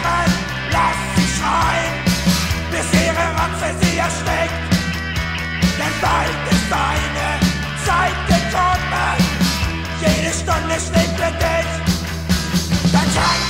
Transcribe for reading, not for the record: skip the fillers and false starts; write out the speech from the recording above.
atmen, lass sie schreien, bis ihre Rotze sie erstickt. Denn bald ist deine Zeit gekommen, jede Stunde steht für dich. Dann